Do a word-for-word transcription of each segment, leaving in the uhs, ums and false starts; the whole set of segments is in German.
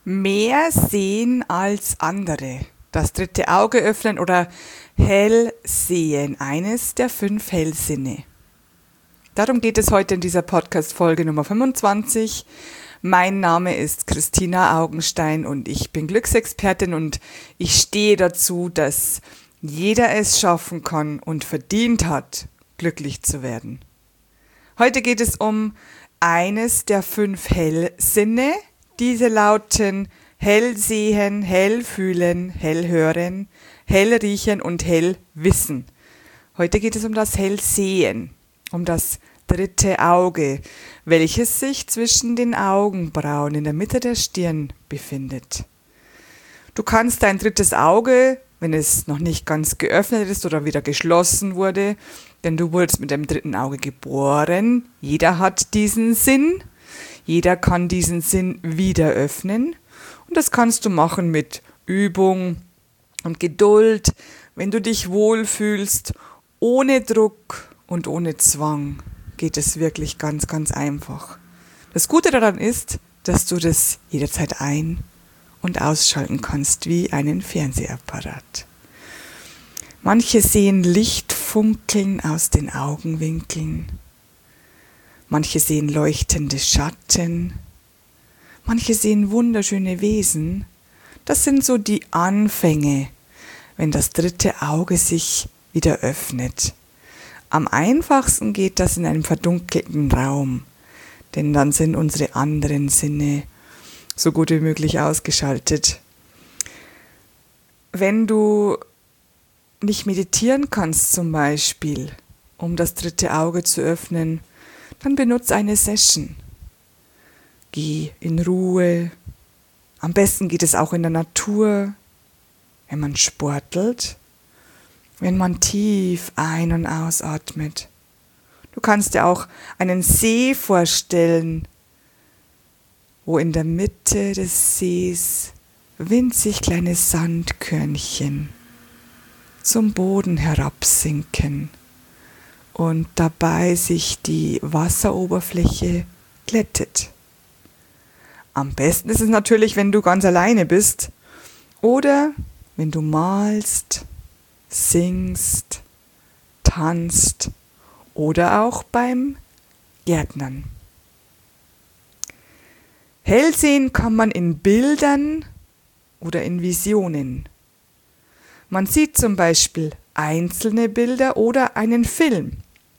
Mehr sehen als andere. Das dritte Auge öffnen oder hell sehen. Eines der fünf Hellsinne. Darum geht es heute in dieser Podcast-Folge Nummer fünfundzwanzig. Mein Name ist Christina Augenstein und ich bin Glücksexpertin und ich stehe dazu, dass jeder es schaffen kann und verdient hat, glücklich zu werden. Heute geht es um eines der fünf Hellsinne. Diese lauten hell sehen, hell fühlen, hell hören, hell riechen und hell wissen. Heute geht es um das Hellsehen, um das dritte Auge, welches sich zwischen den Augenbrauen in der Mitte der Stirn befindet. Du kannst dein drittes Auge, wenn es noch nicht ganz geöffnet ist oder wieder geschlossen wurde, denn du wurdest mit dem dritten Auge geboren, jeder hat diesen Sinn, jeder kann diesen Sinn wieder öffnen und das kannst du machen mit Übung und Geduld, wenn du dich wohlfühlst, ohne Druck und ohne Zwang. Geht es wirklich ganz, ganz einfach. Das Gute daran ist, dass du das jederzeit ein- und ausschalten kannst, wie einen Fernsehapparat. Manche sehen Licht funkeln aus den Augenwinkeln. Manche sehen leuchtende Schatten. Manche sehen wunderschöne Wesen. Das sind so die Anfänge, wenn das dritte Auge sich wieder öffnet. Am einfachsten geht das in einem verdunkelten Raum, denn dann sind unsere anderen Sinne so gut wie möglich ausgeschaltet. Wenn du nicht meditieren kannst zum Beispiel, um das dritte Auge zu öffnen, dann benutze eine Session. Geh in Ruhe. Am besten geht es auch in der Natur, wenn man sportelt, wenn man tief ein- und ausatmet. Du kannst dir auch einen See vorstellen, wo in der Mitte des Sees winzig kleine Sandkörnchen zum Boden herabsinken und dabei sich die Wasseroberfläche glättet. Am besten ist es natürlich, wenn du ganz alleine bist oder wenn du malst, singst, tanzt oder auch beim Gärtnern. Hellsehen kann man in Bildern oder in Visionen. Man sieht zum Beispiel einzelne Bilder oder einen Film.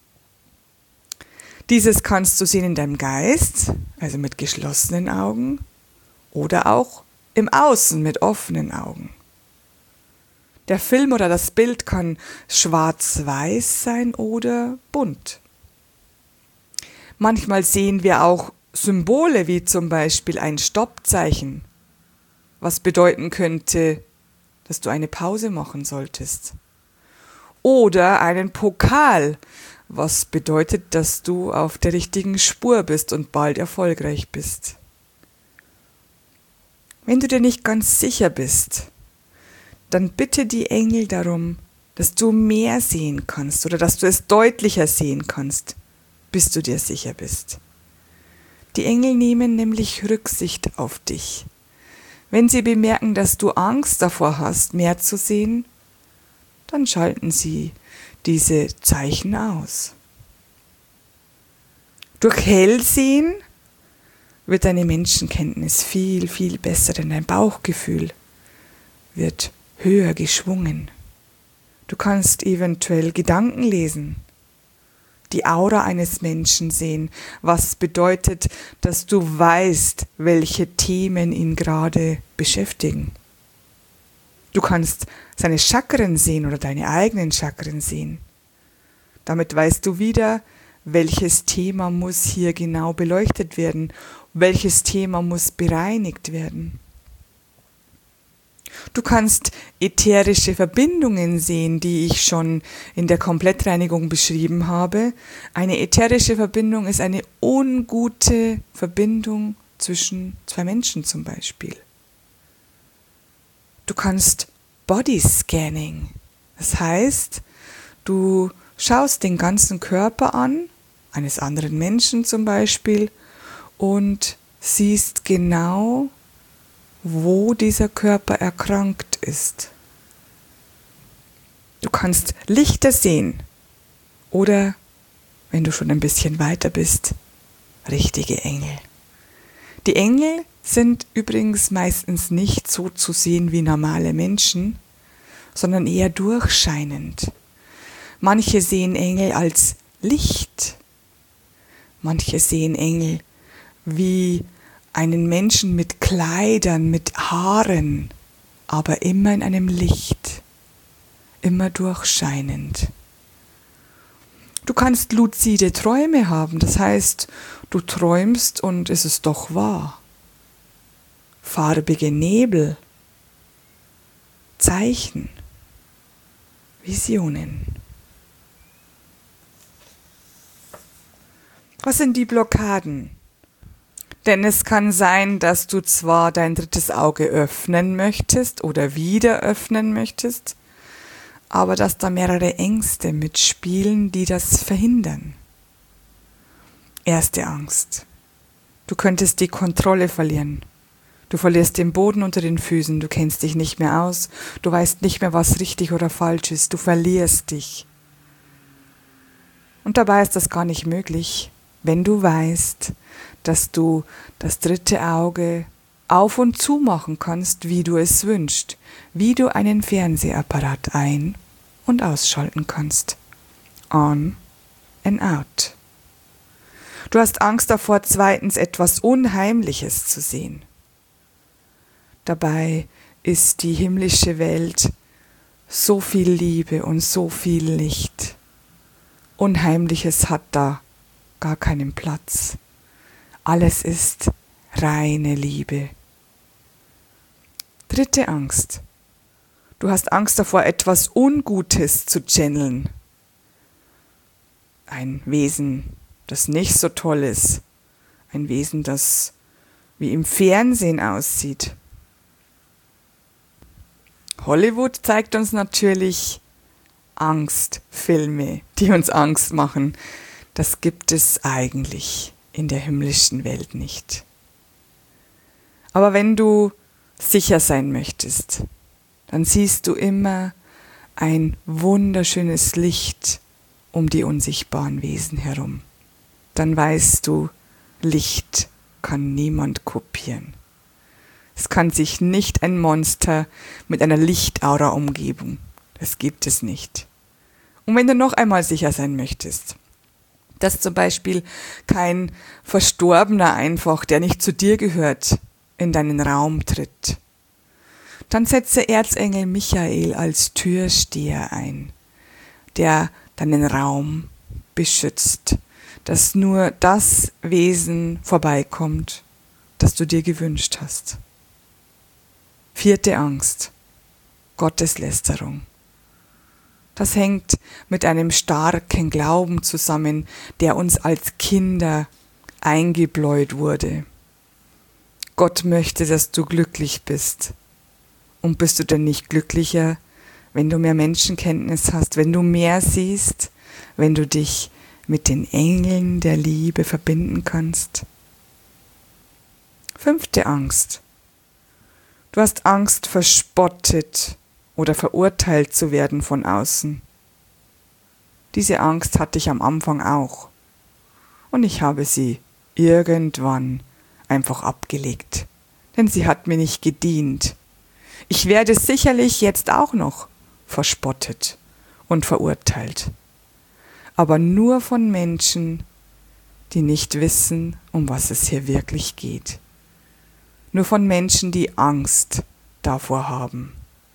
Dieses kannst du sehen in deinem Geist, also mit geschlossenen Augen, oder auch im Außen mit offenen Augen. Der Film oder das Bild kann schwarz-weiß sein oder bunt. Manchmal sehen wir auch Symbole wie zum Beispiel ein Stoppzeichen, was bedeuten könnte, dass du eine Pause machen solltest. Oder einen Pokal, was bedeutet, dass du auf der richtigen Spur bist und bald erfolgreich bist. Wenn du dir nicht ganz sicher bist, dann bitte die Engel darum, dass du mehr sehen kannst oder dass du es deutlicher sehen kannst, bis du dir sicher bist. Die Engel nehmen nämlich Rücksicht auf dich. Wenn sie bemerken, dass du Angst davor hast, mehr zu sehen, dann schalten sie diese Zeichen aus. Durch Hellsehen wird deine Menschenkenntnis viel, viel besser, denn dein Bauchgefühl wird höher geschwungen. Du kannst eventuell Gedanken lesen, die Aura eines Menschen sehen, was bedeutet, dass du weißt, welche Themen ihn gerade beschäftigen. Du kannst seine Chakren sehen oder deine eigenen Chakren sehen. Damit weißt du wieder, welches Thema muss hier genau beleuchtet werden, welches Thema muss bereinigt werden. Du kannst ätherische Verbindungen sehen, die ich schon in der Komplettreinigung beschrieben habe. Eine ätherische Verbindung ist eine ungute Verbindung zwischen zwei Menschen zum Beispiel. Du kannst Bodyscanning, das heißt, du schaust den ganzen Körper an, eines anderen Menschen zum Beispiel, und siehst genau, wo dieser Körper erkrankt ist. Du kannst Lichter sehen oder, wenn du schon ein bisschen weiter bist, richtige Engel. Die Engel sind übrigens meistens nicht so zu sehen wie normale Menschen, sondern eher durchscheinend. Manche sehen Engel als Licht. Manche sehen Engel wie einen Menschen mit Kleidern, mit Haaren, aber immer in einem Licht, immer durchscheinend. Du kannst luzide Träume haben, das heißt, du träumst und es ist doch wahr. Farbige Nebel, Zeichen, Visionen. Was sind die Blockaden? Denn es kann sein, dass du zwar dein drittes Auge öffnen möchtest oder wieder öffnen möchtest, aber dass da mehrere Ängste mitspielen, die das verhindern. Erste Angst. Du könntest die Kontrolle verlieren. Du verlierst den Boden unter den Füßen, du kennst dich nicht mehr aus, du weißt nicht mehr, was richtig oder falsch ist, du verlierst dich. Und dabei ist das gar nicht möglich, wenn du weißt, dass du das dritte Auge auf und zu machen kannst, wie du es wünschst, wie du einen Fernsehapparat ein- und ausschalten kannst. On and out. Du hast Angst davor, zweitens etwas Unheimliches zu sehen. Dabei ist die himmlische Welt so viel Liebe und so viel Licht. Unheimliches hat da gar keinen Platz. Alles ist reine Liebe. Dritte Angst. Du hast Angst davor, etwas Ungutes zu channeln. Ein Wesen, das nicht so toll ist. Ein Wesen, das wie im Fernsehen aussieht. Hollywood zeigt uns natürlich Angstfilme, die uns Angst machen. Das gibt es eigentlich in der himmlischen Welt nicht. Aber wenn du sicher sein möchtest, dann siehst du immer ein wunderschönes Licht um die unsichtbaren Wesen herum. Dann weißt du, Licht kann niemand kopieren. Es kann sich nicht ein Monster mit einer Lichtaura umgeben. Das gibt es nicht. Und wenn du noch einmal sicher sein möchtest, dass zum Beispiel kein Verstorbener einfach, der nicht zu dir gehört, in deinen Raum tritt, dann setze Erzengel Michael als Türsteher ein, der deinen Raum beschützt, dass nur das Wesen vorbeikommt, das du dir gewünscht hast. Vierte Angst, Gotteslästerung. Das hängt mit einem starken Glauben zusammen, der uns als Kinder eingebläut wurde. Gott möchte, dass du glücklich bist. Und bist du denn nicht glücklicher, wenn du mehr Menschenkenntnis hast, wenn du mehr siehst, wenn du dich mit den Engeln der Liebe verbinden kannst? Fünfte Angst. Du hast Angst, verspottet oder verurteilt zu werden von außen. Diese Angst hatte ich am Anfang auch. Und ich habe sie irgendwann einfach abgelegt. Denn sie hat mir nicht gedient. Ich werde sicherlich jetzt auch noch verspottet und verurteilt. Aber nur von Menschen, die nicht wissen, um was es hier wirklich geht. Nur von Menschen, die Angst davor haben.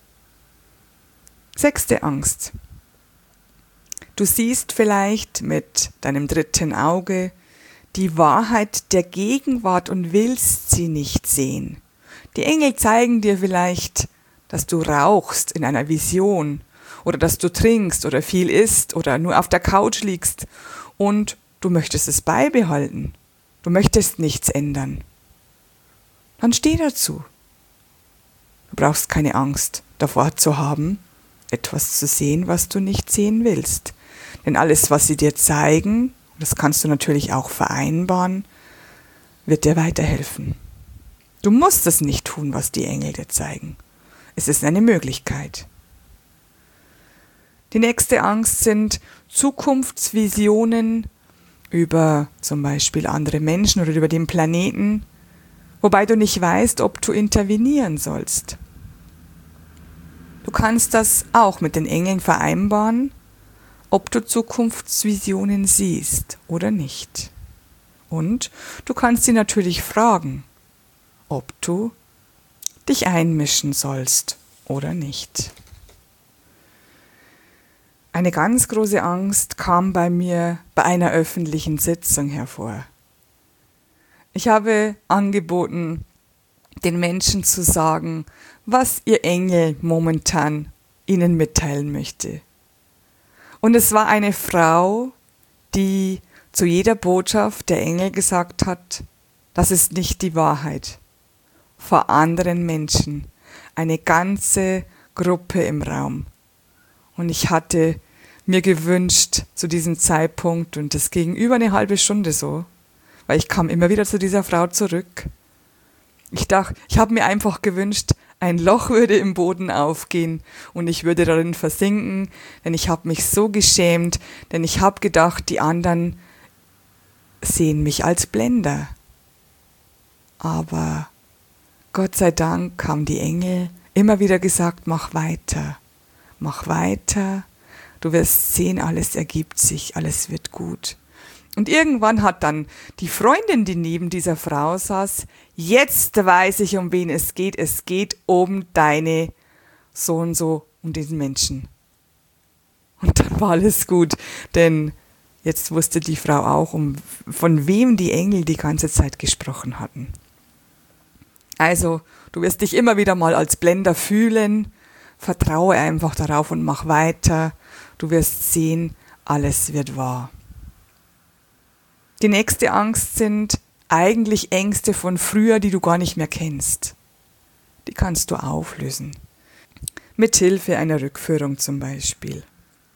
Sechste Angst. Du siehst vielleicht mit deinem dritten Auge die Wahrheit der Gegenwart und willst sie nicht sehen. Die Engel zeigen dir vielleicht, dass du rauchst in einer Vision oder dass du trinkst oder viel isst oder nur auf der Couch liegst und du möchtest es beibehalten. Du möchtest nichts ändern. Dann steh dazu. Du brauchst keine Angst davor zu haben, etwas zu sehen, was du nicht sehen willst. Denn alles, was sie dir zeigen, das kannst du natürlich auch vereinbaren, wird dir weiterhelfen. Du musst es nicht tun, was die Engel dir zeigen. Es ist eine Möglichkeit. Die nächste Angst sind Zukunftsvisionen über zum Beispiel andere Menschen oder über den Planeten, wobei du nicht weißt, ob du intervenieren sollst. Du kannst das auch mit den Engeln vereinbaren, ob du Zukunftsvisionen siehst oder nicht. Und du kannst sie natürlich fragen, ob du dich einmischen sollst oder nicht. Eine ganz große Angst kam bei mir bei einer öffentlichen Sitzung hervor. Ich habe angeboten, den Menschen zu sagen, was ihr Engel momentan ihnen mitteilen möchte. Und es war eine Frau, die zu jeder Botschaft der Engel gesagt hat, das ist nicht die Wahrheit. Vor anderen Menschen, eine ganze Gruppe im Raum. Und ich hatte mir gewünscht zu diesem Zeitpunkt, und das ging über eine halbe Stunde so, weil ich kam immer wieder zu dieser Frau zurück. Ich dachte, ich habe mir einfach gewünscht, ein Loch würde im Boden aufgehen und ich würde darin versinken, denn ich habe mich so geschämt, denn ich habe gedacht, die anderen sehen mich als Blender. Aber Gott sei Dank haben die Engel immer wieder gesagt, mach weiter, mach weiter, du wirst sehen, alles ergibt sich, alles wird gut. Und irgendwann hat dann die Freundin, die neben dieser Frau saß, jetzt weiß ich, um wen es geht. Es geht um deine so und so, um diesen Menschen. Und dann war alles gut, denn jetzt wusste die Frau auch, um von wem die Engel die ganze Zeit gesprochen hatten. Also, du wirst dich immer wieder mal als Blender fühlen. Vertraue einfach darauf und mach weiter. Du wirst sehen, alles wird wahr. Die nächste Angst sind eigentlich Ängste von früher, die du gar nicht mehr kennst. Die kannst du auflösen. Mithilfe einer Rückführung zum Beispiel.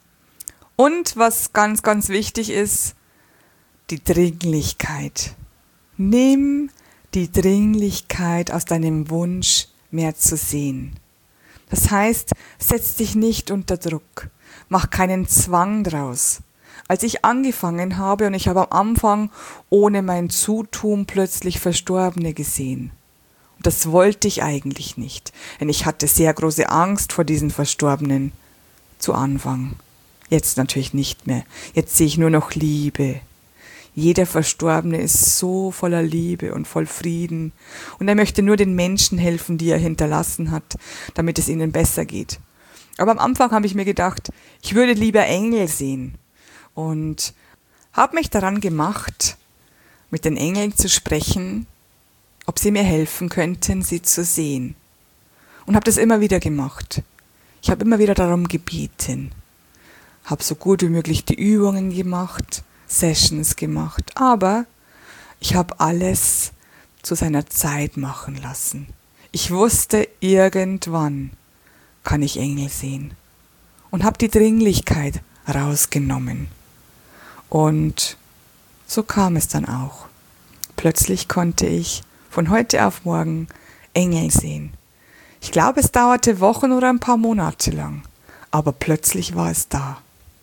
Und was ganz, ganz wichtig ist, die Dringlichkeit. Nimm die Dringlichkeit aus deinem Wunsch, mehr zu sehen. Das heißt, setz dich nicht unter Druck. Mach keinen Zwang draus. Als ich angefangen habe und ich habe am Anfang ohne mein Zutun plötzlich Verstorbene gesehen. Und das wollte ich eigentlich nicht, denn ich hatte sehr große Angst vor diesen Verstorbenen zu Anfang. Jetzt natürlich nicht mehr. Jetzt sehe ich nur noch Liebe. Jeder Verstorbene ist so voller Liebe und voll Frieden. Und er möchte nur den Menschen helfen, die er hinterlassen hat, damit es ihnen besser geht. Aber am Anfang habe ich mir gedacht, ich würde lieber Engel sehen. Und habe mich daran gemacht, mit den Engeln zu sprechen, ob sie mir helfen könnten, sie zu sehen. Und habe das immer wieder gemacht. Ich habe immer wieder darum gebeten. Habe so gut wie möglich die Übungen gemacht, Sessions gemacht. Aber ich habe alles zu seiner Zeit machen lassen. Ich wusste, irgendwann kann ich Engel sehen. Und habe die Dringlichkeit rausgenommen. Und so kam es dann auch. Plötzlich konnte ich von heute auf morgen Engel sehen. Ich glaube, es dauerte Wochen oder ein paar Monate lang, aber plötzlich war es da.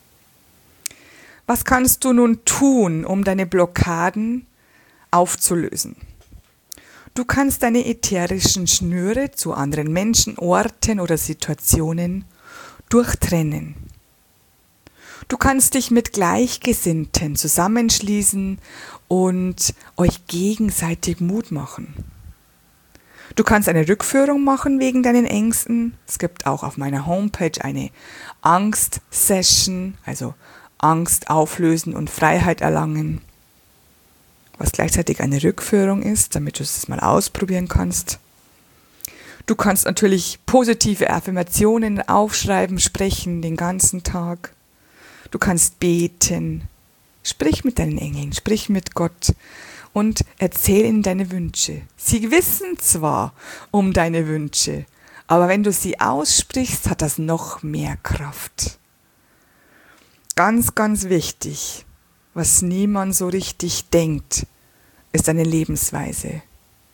Was kannst du nun tun, um deine Blockaden aufzulösen? Du kannst deine ätherischen Schnüre zu anderen Menschen, Orten oder Situationen durchtrennen. Du kannst dich mit Gleichgesinnten zusammenschließen und euch gegenseitig Mut machen. Du kannst eine Rückführung machen wegen deinen Ängsten. Es gibt auch auf meiner Homepage eine Angst-Session, also Angst auflösen und Freiheit erlangen, was gleichzeitig eine Rückführung ist, damit du es mal ausprobieren kannst. Du kannst natürlich positive Affirmationen aufschreiben, sprechen den ganzen Tag. Du kannst beten, sprich mit deinen Engeln, sprich mit Gott und erzähl ihnen deine Wünsche. Sie wissen zwar um deine Wünsche, aber wenn du sie aussprichst, hat das noch mehr Kraft. Ganz, ganz wichtig, was niemand so richtig denkt, ist deine Lebensweise.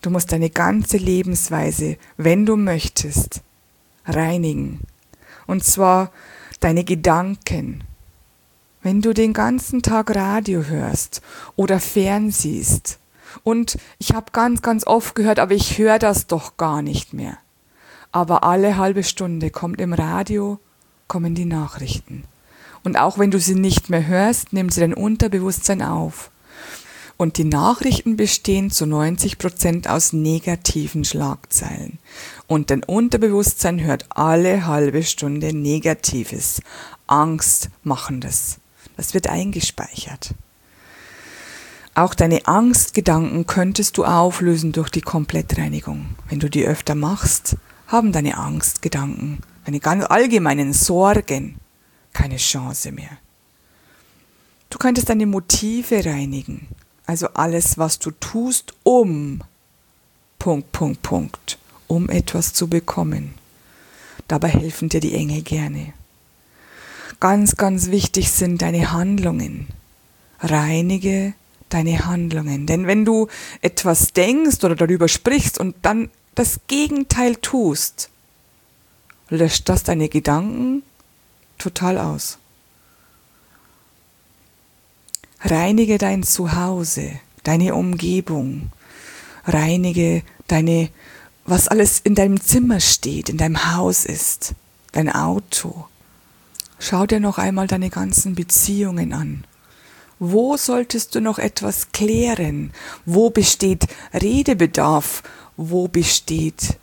Du musst deine ganze Lebensweise, wenn du möchtest, reinigen. Und zwar deine Gedanken. Wenn du den ganzen Tag Radio hörst oder fernsiehst, und ich habe ganz, ganz oft gehört, aber ich höre das doch gar nicht mehr. Aber alle halbe Stunde kommt im Radio, kommen die Nachrichten. Und auch wenn du sie nicht mehr hörst, nimmt sie dein Unterbewusstsein auf. Und die Nachrichten bestehen zu neunzig Prozent aus negativen Schlagzeilen. Und dein Unterbewusstsein hört alle halbe Stunde Negatives, Angstmachendes. Das wird eingespeichert. Auch deine Angstgedanken könntest du auflösen durch die Komplettreinigung. Wenn du die öfter machst, haben deine Angstgedanken, deine ganz allgemeinen Sorgen keine Chance mehr. Du könntest deine Motive reinigen. Also alles, was du tust, um, Punkt, Punkt, Punkt, um etwas zu bekommen. Dabei helfen dir die Engel gerne. Ganz, ganz wichtig sind deine Handlungen. Reinige deine Handlungen. Denn wenn du etwas denkst oder darüber sprichst und dann das Gegenteil tust, löscht das deine Gedanken total aus. Reinige dein Zuhause, deine Umgebung, reinige deine, was alles in deinem Zimmer steht, in deinem Haus ist, dein Auto. Schau dir noch einmal deine ganzen Beziehungen an. Wo solltest du noch etwas klären? Wo besteht Redebedarf? Wo besteht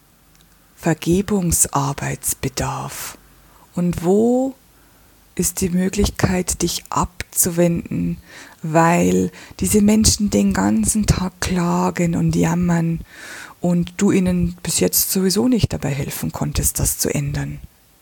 Vergebungsarbeitsbedarf? Und wo ist die Möglichkeit, dich abzuwenden, weil diese Menschen den ganzen Tag klagen und jammern und du ihnen bis jetzt sowieso nicht dabei helfen konntest, das zu ändern.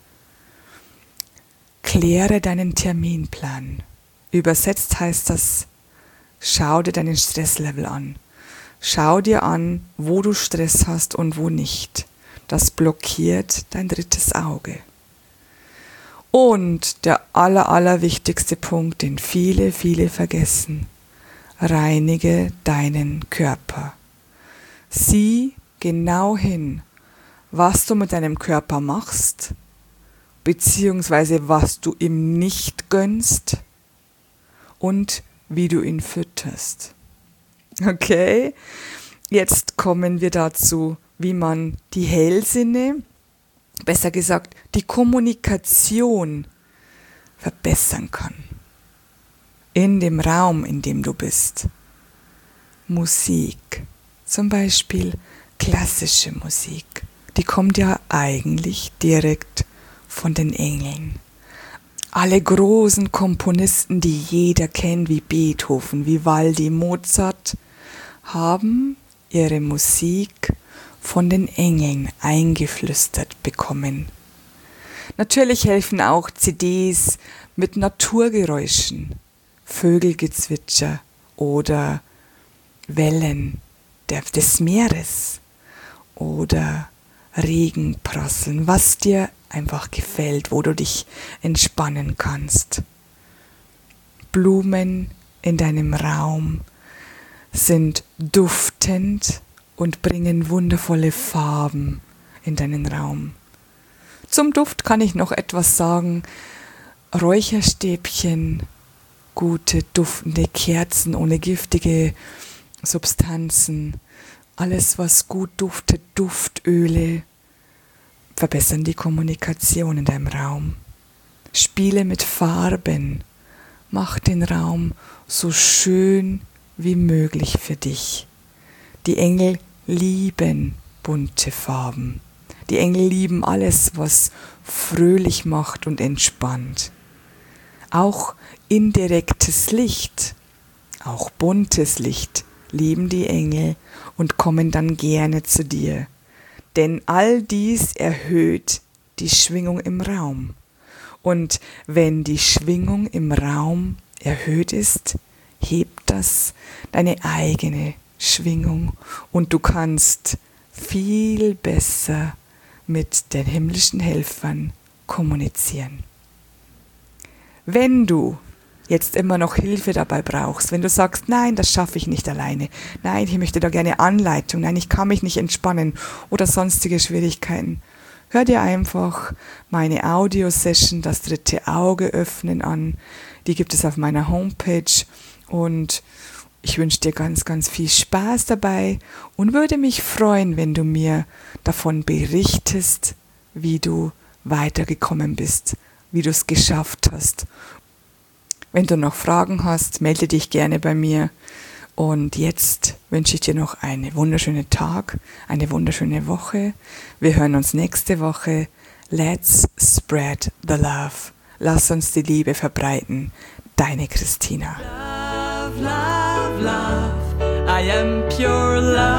Kläre deinen Terminplan. Übersetzt heißt das, schau dir deinen Stresslevel an. Schau dir an, wo du Stress hast und wo nicht. Das blockiert dein drittes Auge. Und der aller, aller wichtigste Punkt, den viele, viele vergessen. Reinige deinen Körper. Sieh genau hin, was du mit deinem Körper machst, beziehungsweise was du ihm nicht gönnst und wie du ihn fütterst. Okay, jetzt kommen wir dazu, wie man die Hellsinne, besser gesagt, die Kommunikation verbessern kann. In dem Raum, in dem du bist. Musik, zum Beispiel klassische Musik, die kommt ja eigentlich direkt von den Engeln. Alle großen Komponisten, die jeder kennt, wie Beethoven, Vivaldi, Mozart, haben ihre Musik von den Engeln eingeflüstert bekommen. Natürlich helfen auch C Ds mit Naturgeräuschen, Vögelgezwitscher oder Wellen der, des Meeres oder Regenprasseln, was dir einfach gefällt, wo du dich entspannen kannst. Blumen in deinem Raum sind duftend und bringen wundervolle Farben in deinen Raum. Zum Duft kann ich noch etwas sagen. Räucherstäbchen, gute duftende Kerzen ohne giftige Substanzen, alles was gut duftet, Duftöle, verbessern die Kommunikation in deinem Raum. Spiele mit Farben, mach den Raum so schön wie möglich für dich. Die Engel lieben bunte Farben. Die Engel lieben alles, was fröhlich macht und entspannt. Auch indirektes Licht, auch buntes Licht lieben die Engel und kommen dann gerne zu dir. Denn all dies erhöht die Schwingung im Raum. Und wenn die Schwingung im Raum erhöht ist, hebt das deine eigene Schwingung und du kannst viel besser mit den himmlischen Helfern kommunizieren. Wenn du jetzt immer noch Hilfe dabei brauchst, wenn du sagst, nein, das schaffe ich nicht alleine, nein, ich möchte da gerne Anleitung, nein, ich kann mich nicht entspannen oder sonstige Schwierigkeiten, hör dir einfach meine Audio-Session, das dritte Auge öffnen an, die gibt es auf meiner Homepage und ich wünsche dir ganz, ganz viel Spaß dabei und würde mich freuen, wenn du mir davon berichtest, wie du weitergekommen bist, wie du es geschafft hast. Wenn du noch Fragen hast, melde dich gerne bei mir. Und jetzt wünsche ich dir noch einen wunderschönen Tag, eine wunderschöne Woche. Wir hören uns nächste Woche. Let's spread the love. Lass uns die Liebe verbreiten. Deine Christina. Love, love, love. I am pure love.